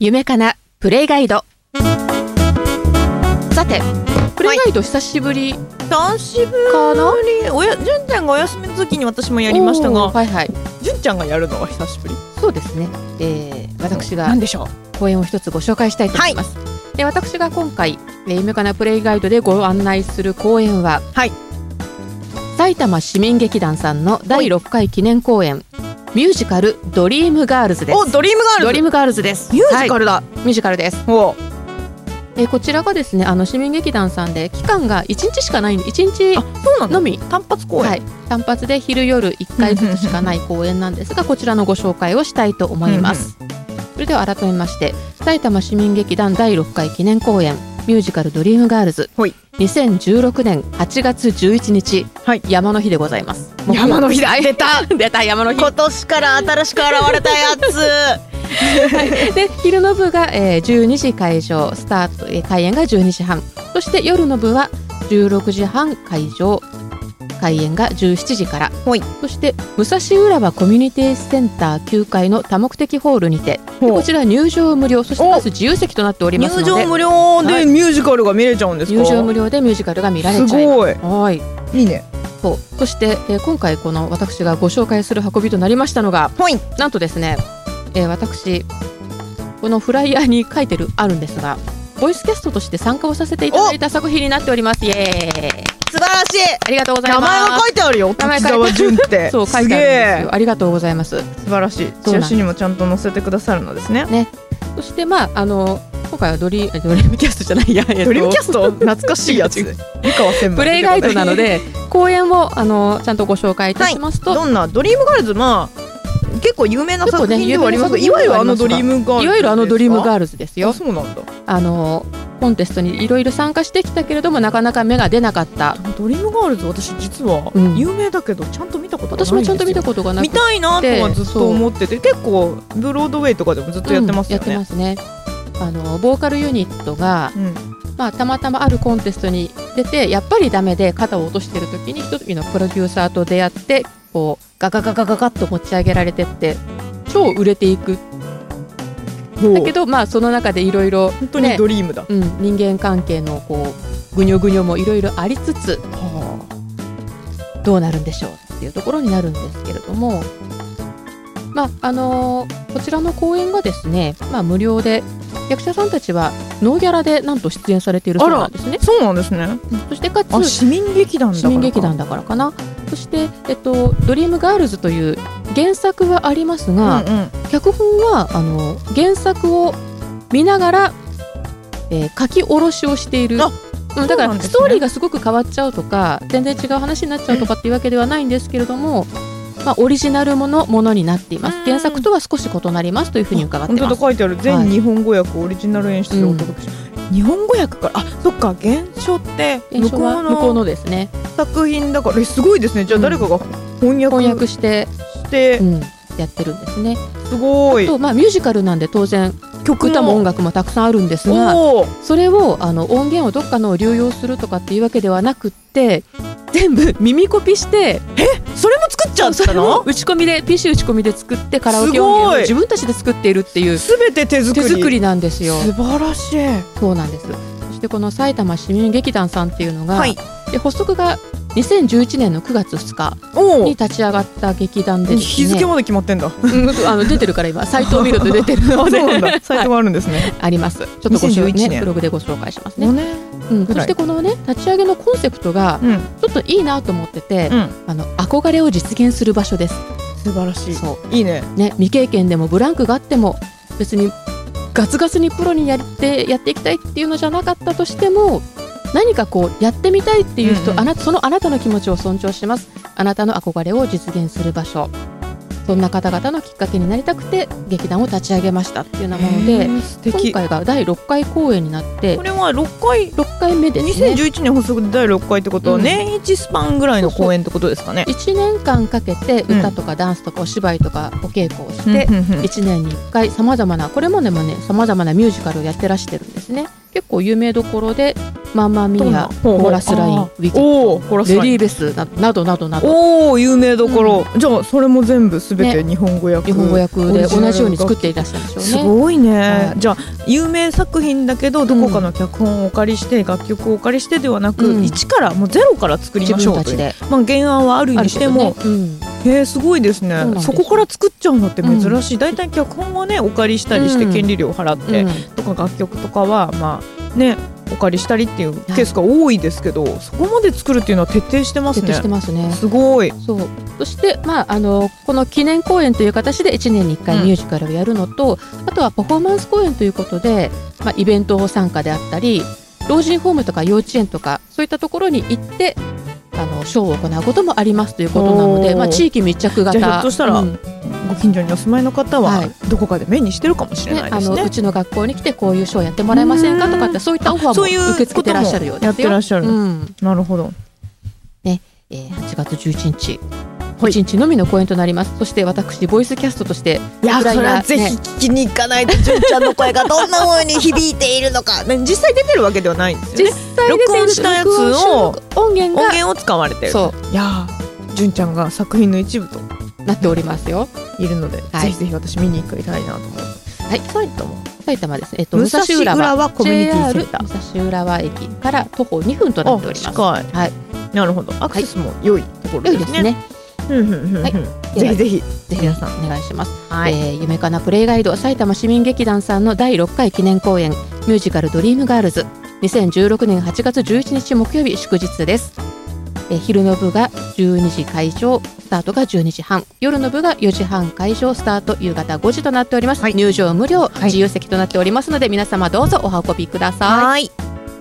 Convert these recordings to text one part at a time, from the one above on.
夢かなプレイガイド。さてプレイガイド久しぶりかな。 純ちゃんがお休みの時に私もやりましたが、 はいはい、 純ちゃんがやるのは久しぶり。 そうですね、私が何でしょう。 公演を一つご紹介したいと思います、私が今回夢かなプレイガイドでご案内する公演は、埼玉市民劇団さんの第6回記念公演、ミュージカルドリームガールズです。 ドリームガールズ。 ドリームガールズです。 ミュージカルだ、 ミュージカルです。こちらがですね、市民劇団さんで期間が1日しかないんで、1日のみ単発公演、単発で昼夜1回ずつしかない公演なんですが、こちらのご紹介をしたいと思います。それでは改めまして、埼玉市民劇団第6回記念公演ミュージカルドリームガールズ、2016年8月11日、山の日でございます。 山の日だ、出た山の日。 今年から新しく現れたやつで昼の部が、12時会場スタート、開演が12時半、そして夜の部は16時半会場、開演が17時から、そして武蔵浦和コミュニティセンター9階の多目的ホールにて、こちら入場無料、そしてまず自由席となっておりますので、 入場無料でミュージカルが見れちゃうんですか。 入場無料でミュージカルが見られちゃいます。すごい、いいね。 そして、今回この私がご紹介する運びとなりましたのが、なんとですね、私このフライヤーに書いてあるんですが、ボイスキャストとして参加をさせていただいた作品になっております。イエーイ、 素晴らしい。 ありがとうございます。 名前が書いてあるよ、滝沢純ってそう書いてあるんですよ。ありがとうございます。 素晴らしい。チラシにもちゃんと載せてくださるのですね。 そして今回はドリームキャストじゃないや、 ドリームキャスト懐かしいやつプレイガイドなので公演をちゃんとご紹介いたしますと、 どんなドリームガールズ、結構有名な作品ではありますが、いわゆるあのドリームガールズ、 いわゆるあのドリームガールズですよ。 そうなんだ。 コンテストにいろいろ参加してきたけれども、なかなか芽が出なかったドリームガールズ、私実は有名だけどちゃんと見たことがないんですよ。 私もちゃんと見たことがなくて、 見たいなとはずっと思ってて、結構ブロードウェイとかでもずっとやってますよね。 やってますね。ボーカルユニットが、たまたまあるコンテストに出てやっぱりダメで肩を落としている時に一人のプロデューサーと出会って、こうガガガガガガッと持ち上げられてって超売れていく。だけどその中でいろいろ本当にドリームだ、 人間関係のぐにょぐにょもいろいろありつつ、どうなるんでしょうっていうところになるんですけれども、こちらの公演がですね、無料で役者さんたちはノーギャラでなんと出演されているそうなんですね。 そうなんですね。 そしてかつ市民劇団だからかな。そして、ドリームガールズという原作はありますが、脚本は原作を見ながら、書き下ろしをしている。だからストーリーがすごく変わっちゃうとか全然違う話になっちゃうとかっていうわけではないんですけれども、オリジナルものになっています。原作とは少し異なりますというふうに伺ってます。 本当だ、書いてある。全日本語訳オリジナル演出でお届けします。日本語訳から、そっか、原書って向こうのですね作品だから、すごいですね。じゃあ誰かが翻訳してやってるんですね。 すごい。 あとミュージカルなんで当然歌も音楽もたくさんあるんですが、それを音源をどっかのを流用するとかっていうわけではなくって、全部耳コピして、 それも作っちゃったの？ 打ち込みで PC 打ち込みで作ってカラオケ音源を自分たちで作っているっていう、 全て手作りなんですよ。 素晴らしい。 そうなんです。そしてこの埼玉市民劇団さんっていうのが、発足が2011年の9月2日に立ち上がった劇団でですね、 日付まで決まってんだ。 出てるから今サイトを見ると出てるのでサイトがあるんですね。 あります。ちょっとブログでご紹介しますね。そしてこのね、立ち上げのコンセプトがちょっといいなと思ってて、憧れを実現する場所です。 素晴らしい。いいね。 未経験でもブランクがあっても別にガツガツにプロにやっていきたいっていうのじゃなかったとしても、何かやってみたいっていう人、そのあなたの気持ちを尊重します。あなたの憧れを実現する場所、そんな方々のきっかけになりたくて劇団を立ち上げましたっていうようなもので、今回が第6回公演になって、 これは6回目ですね。2011年発足で第6回ってことは年1スパンぐらいの公演ってことですかね。 1年間かけて歌とかダンスとかお芝居とかお稽古をして、1年に1回さまざまな、これまでもねさまざまなミュージカルをやってらしてるんですね。結構有名どころでマンマミーヤ、コーラスライン、ウィキッド、レディーベスなどなどなど。 おお、有名どころ。じゃあそれも全部すべて日本語訳。 日本語訳で同じように作っていらっしゃるんでしょうね。 すごいね。じゃあ有名作品だけどどこかの脚本をお借りして楽曲をお借りしてではなく、一からもうゼロから作りましょうという。まあ原案はあるにしても、すごいですね。そこから作っちゃうのって珍しい。だいたい脚本はねお借りしたりして権利料払ってとか、楽曲とかはまあねお借りしたりっていうケースが多いですけど、そこまで作るっていうのは徹底してますね。 徹底してますね。 すごい。 そう。そしてまあこの記念公演という形で1年に1回ミュージカルをやるのと、あとはパフォーマンス公演ということで、まあイベント参加であったり、老人ホームとか幼稚園とかそういったところに行ってショーを行うこともありますということなので、まあ地域密着型。 じゃあひょっとしたら、ご近所にお住まいの方はどこかで目にしてるかもしれないですね。 うちの学校に来てこういうショーやってもらえませんかとかって、そういったオファーも受け付けてらっしゃるようですよ。 やってらっしゃる。なるほど。 ね、8月11日。1日のみの公演となります。そして私ボイスキャストとして、 いや、それはぜひ聞きに行かないと、純ちゃんの声がどんな風に響いているのか実際出てるわけではないんですよね。 実際録音したやつを音源を使われてる。 そう。 いや、純ちゃんが作品の一部となっておりますよ。 いるので、ぜひぜひ私見に行きたいなと思います。 はい、埼玉ですね。武蔵浦和コミュニティセンター、武蔵浦和駅から徒歩2分となっております。 近い。はい。なるほど。アクセスも良いところですね。ぜひぜひ皆さんお願いします。夢かなプレイガイド埼玉市民劇団さんの第6回記念公演ミュージカルドリームガールズ、2016年8月11日木曜日祝日です。昼の部が12時開場、スタートが12時半、夜の部が4時半開場、スタート夕方5時となっております。入場無料、自由席となっておりますので、皆様どうぞお運びください。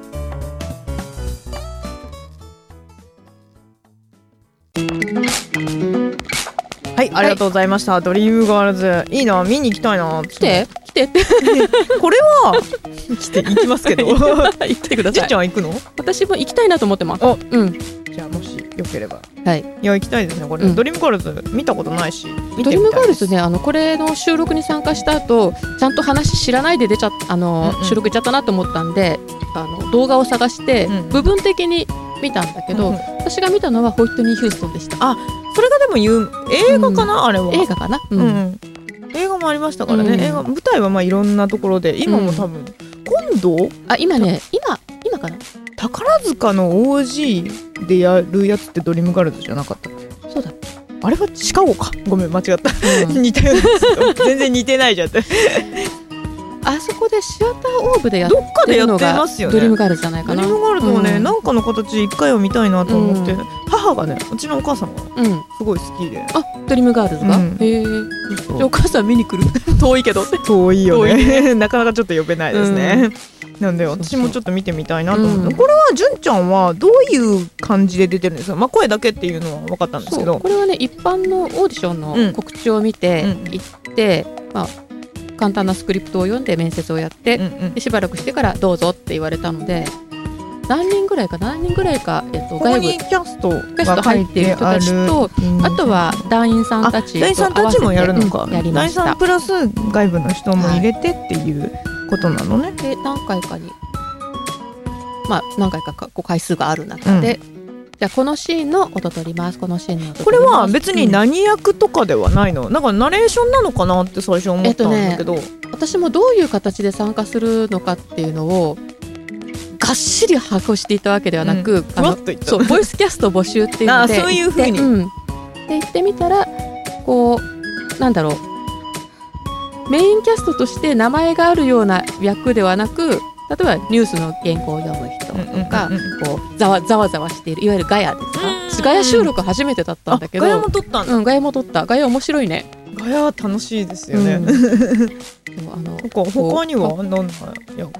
はい、ありがとうございました。ドリームガールズ、いいな、見に行きたいな。 来てってこれは行きますけど行ってください。 じっちゃんは行くの？ 私も行きたいなと思ってます。 じゃあもしよければ、 はい、 いや行きたいですね。これ、ドリームガールズ見たことないし、 ドリームガールズね、これの収録に参加した後、ちゃんと話知らないで出ちゃ収録行っちゃったなと思ったんで、動画を探して部分的に見たんだけど、私が見たのはホイットニー・ヒューストンでした。 あ、それがでも映画かな、あれは。 映画かな。 映画もありましたからね。映画、舞台はまあいろんなところで、今も多分今度、 今ね、今かな。 宝塚の OG でやるやつってドリームガールズじゃなかった？ そうだっけ。 あれはシカゴか。ごめん、間違った。似たような。全然似てないじゃん。 あそこでシアターオーブでやってどっかでやってますよね。 ドリームガールズじゃないかな。 ドリームガールズはね、なんかの形一回は見たいなと思って、母がね、うちのお母さんがすごい好きで。 あ、ドリームガールズが。へえ。お母さん見に来る。遠いけど。 遠いよね。なかなかちょっと呼べないですね。なんで私もちょっと見てみたいなと思って。これは純ちゃんはどういう感じで出てるんですか？まあ声だけっていうのは分かったんですけど。 これはね、一般のオーディションの告知を見て行って、まあ。簡単なスクリプトを読んで面接をやって、でしばらくしてからどうぞって言われたので、何人ぐらいか、外部キャストが入っている人たちと、あとは団員さんたちと合わせて、団員さんたちもやるのか、やりました。 団員さんプラス外部の人も入れてっていうことなのね。 で何回か回数がある中で、じゃあこのシーンの音取ります。このシーンの音取ります。 これは別に何役とかではないの？なんかナレーションなのかなって最初思ったんだけど、 私もどういう形で参加するのかっていうのをがっしり把握していたわけではなく、そうボイスキャスト募集っていうので、 そういう風にで行ってみたら、こうなんだろう、メインキャストとして名前があるような役ではなく、例えばニュースの原稿を読む人とか、こうざわざわしている、いわゆるガヤですか。ガヤ収録初めてだったんだけど、 ガヤも撮ったんだ。 ガヤも撮った。ガヤ面白いね。 ガヤは楽しいですよね。他にはどんな役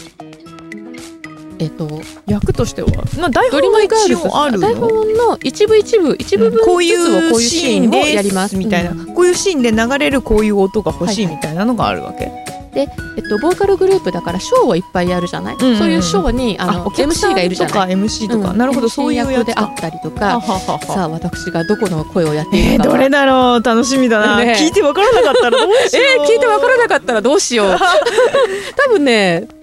を？役としては台本が一応あるの？ 台本の一部分ずつをこういうシーンをやりますみたいな、こういうシーンで流れるこういう音が欲しいみたいなのがあるわけで、ボーカルグループだからショーをいっぱいやるじゃない、そういうショーにMC がいるじゃない。 MC とか、なるほど、そういう役であったりとか、さあ私がどこの声をやっているのか、 どれだろう、楽しみだな。聞いて分からなかったらどうしよう。 聞いて分からなかったらどうしよう。多分ね、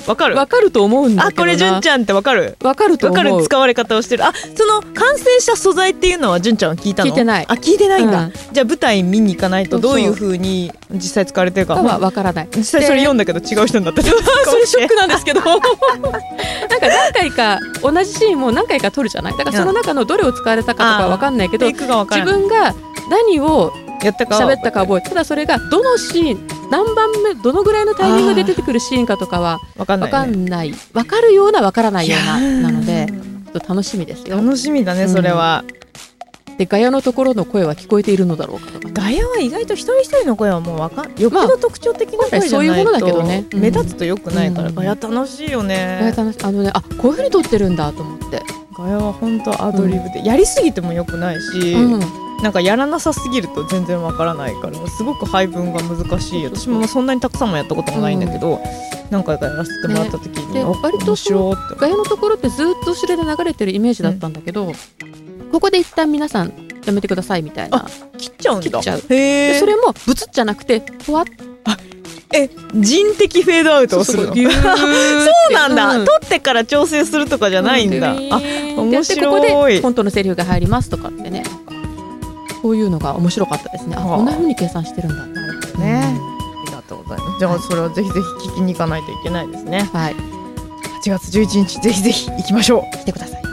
わかると思うんだけどな。 これ純ちゃんってわかると思う。 わかる使われ方をしてる。その完成した素材っていうのは純ちゃんは聞いたの？ 聞いてない。 聞いてないんだ。じゃあ舞台見に行かないとどういう風に実際使われてるかはわからない。 実際それ読んだけど違う人になってた。 それショックなんですけどなんか何回か同じシーンも何回か撮るじゃない。だからその中のどれを使われたかとかわかんないけど、自分が何を喋ったか覚えて、ただそれがどのシーン何番目どのぐらいのタイミングで出てくるシーンかとかは分かんない、分かるような分からないようななのでちょっと楽しみですよ。 楽しみだねそれは。 でガヤのところの声は聞こえているのだろうかとか、 ガヤは意外と一人一人の声はもうよっぽど特徴的な声じゃないと目立つとよくないから、ガヤ楽しいよね。 ガヤ楽しい。こういう風に撮ってるんだと思って。 ガヤは本当アドリブで、やりすぎてもよくないし、なんかやらなさすぎると全然わからないからすごく配分が難しい。私もそんなにたくさんもやったこともないんだけど、何回かやらせてもらった時に、 割とガヤのところってずっと後ろで流れてるイメージだったんだけど、ここで一旦皆さんやめてくださいみたいな。 切っちゃうんだ。 切っちゃう。でそれもブツッじゃなくてふわっ。 人的フェードアウトをするの。そうなんだ。撮ってから調整するとかじゃないんだ。面白い。 ここで本当のセリフが入りますとかってね、こういうのが面白かったですね。こんな風に計算してるんだ。 なるほどね。ありがとうございます。じゃあそれはぜひぜひ聞きに行かないといけないですね。 はい。 8月11日ぜひぜひ行きましょう。 来てください。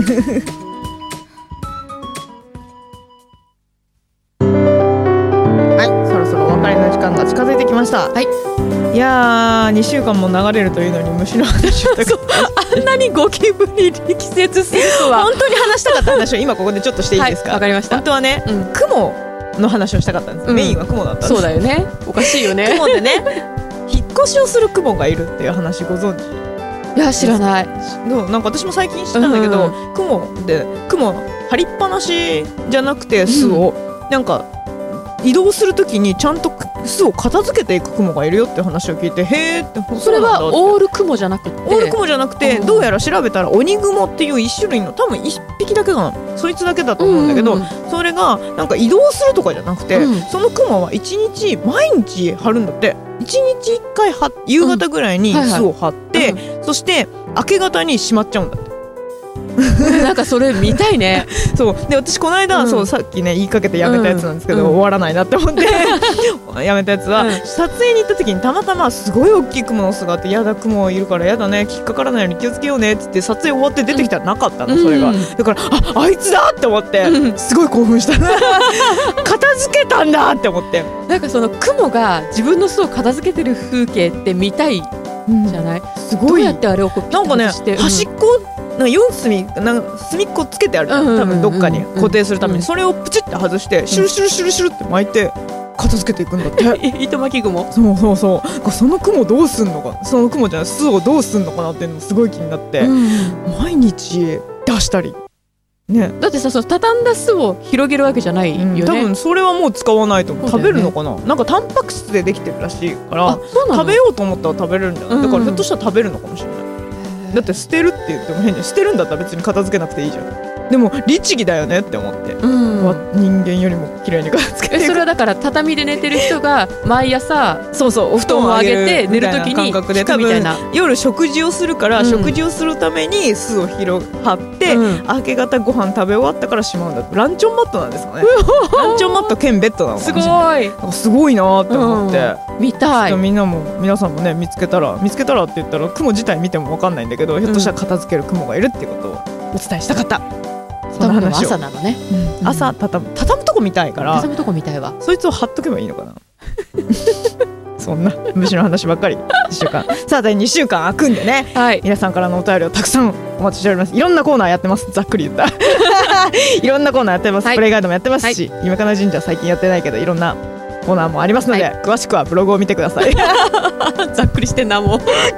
時間が近づいてきました。いやー2週間も流れるというのに虫の話をあんなにゴキブリ力説するとは本当に話したかった話を今ここでちょっとしていいですか？ わかりました。 本当はね、雲の話をしたかったんです。メインは雲だったんです。 そうだよね。おかしいよね。 雲でね引っ越しをする雲がいるっていう話ご存知？ いや知らない。 なんか私も最近知ったんだけど、雲張りっぱなしじゃなくて巣をなんか移動するときにちゃんと巣を片付けていく雲がいるよって話を聞いて、へーって。 それはオール雲じゃなくてどうやら調べたら鬼雲っていう一種類の多分一匹だけかな、そいつだけだと思うんだけど、それがなんか移動するとかじゃなくて、その雲は毎日張るんだって。1日1回夕方ぐらいに巣を張って、そして明け方にしまっちゃうんだって。 なんかそれ見たいね。 そうで私この間、さっきね言いかけてやめたやつなんですけど、終わらないなって思ってやめたやつは、撮影に行った時にたまたますごい大きい雲の巣があって、やだ雲いるからやだね、引っかからないように気をつけようねって言って撮影終わって出てきたらなかったの、それが。だからあいつだって思ってすごい興奮した。片付けたんだって思って。 なんかその雲が自分の巣を片付けてる風景って見たいじゃない？すごい。どうやってあれをこうピッとして、 端っこなんか隅っこつけてあるじゃん、多分どっかに固定するために、それをプチって外してシュルシュルシュルシュルって巻いて片付けていくんだって。 糸巻き雲。 そうその雲どうすんのか、その雲じゃない巣をどうすんのかなっていうのもすごい気になって、毎日出したりね。 だってさ、その畳んだ巣を広げるわけじゃないよね。 多分それはもう使わないと食べるのかな。なんかタンパク質でできてるらしいから食べようと思ったら食べれるんじゃない？だからひょっとしたら食べるのかもしれない。だって捨てるって言っても変に捨てるんだったら別に片付けなくていいじゃん。でも律儀だよねって思って、人間よりも綺麗に片付けて。 それはだから畳で寝てる人が毎朝お布団を上げて寝るときに感覚で、多分夜食事をするから、食事をするために巣を張って、明け方ご飯食べ終わったからしまうんだ。ランチョンマットなんですかね。ランチョンマット兼ベッドなのかもしれない。すごいなって思って、 見たい。 皆さんもね見つけたらって言ったら雲自体見ても分かんないんだけど、ひょっとしたら片付ける雲がいるっていうことをお伝えしたかった。 その話を朝なのね。 朝畳むとこ見たいから、 畳むとこ見たいわ。 そいつを貼っとけばいいのかな。そんな虫の話ばっかり1週間さあ第2週間空くんでね、皆さんからのお便りをたくさんお待ちしております。いろんなコーナーやってます。ざっくり言ったいろんなコーナーやってます。プレイガイドもやってますし、夢かな神社最近やってないけどいろんなコーナーもありますので、詳しくはブログを見てください。 ざっくりしてんな、もう2 週間も流れると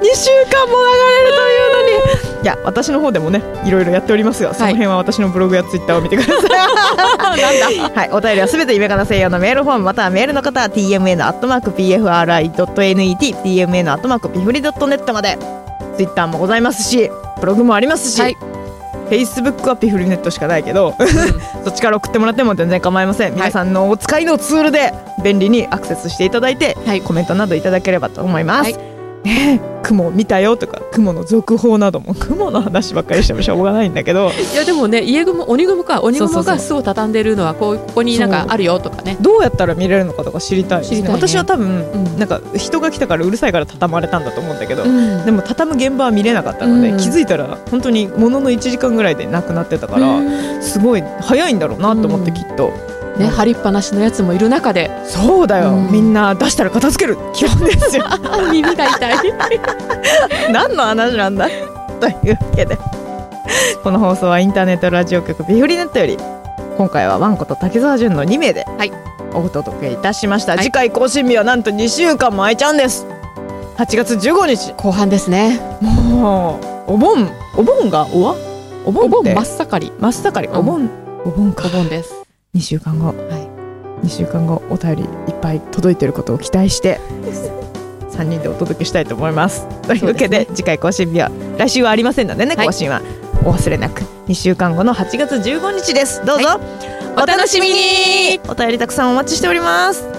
いうのに。いや私の方でもねいろいろやっておりますが、その辺は私のブログやツイッターを見てください。なんだ、お便りはすべて夢かな専用のメールフォーム、またはメールの方は tmn@pfri.net tmn@pifri.net まで。ツイッターもございますし、ブログもありますし、Facebook はピフリネットしかないけど、そっちから送ってもらっても全然構いません。皆さんのお使いのツールで便利にアクセスしていただいて、コメントなどいただければと思います。9 雲見たよとか雲の続報なども雲の話ばっかりしてもしょうがないんだけどいやでもね鬼雲が巣を畳んでるのはここになんかあるよとかね、 どうやったら見れるのかとか知りたいですね。私は多分、なんか人が来たからうるさいから畳まれたんだと思うんだけど、でも畳む現場は見れなかったので、気づいたら本当にものの1時間ぐらいでなくなってたから、すごい早いんだろうなと思って、きっとね、張りっぱなしのやつもいる中で。 そうだよ、みんな出したら片付ける基本ですよ耳が痛い何の話なんだというわけでこの放送はインターネットラジオ局ビフリネットより今回はワンコと滝沢純の2名でお届けいたしました、次回更新日はなんと2週間も空いちゃうんです。8月15日後半ですね。 もうお盆がお盆って真っ盛りお盆か。 お盆です。 2週間後、2週間後お便りいっぱい届いていることを期待して3人でお届けしたいと思います。というわけで、次回更新日は来週はありませんのでね、更新はお忘れなく2週間後の8月15日です。どうぞお楽しみに。お便りたくさんお待ちしております。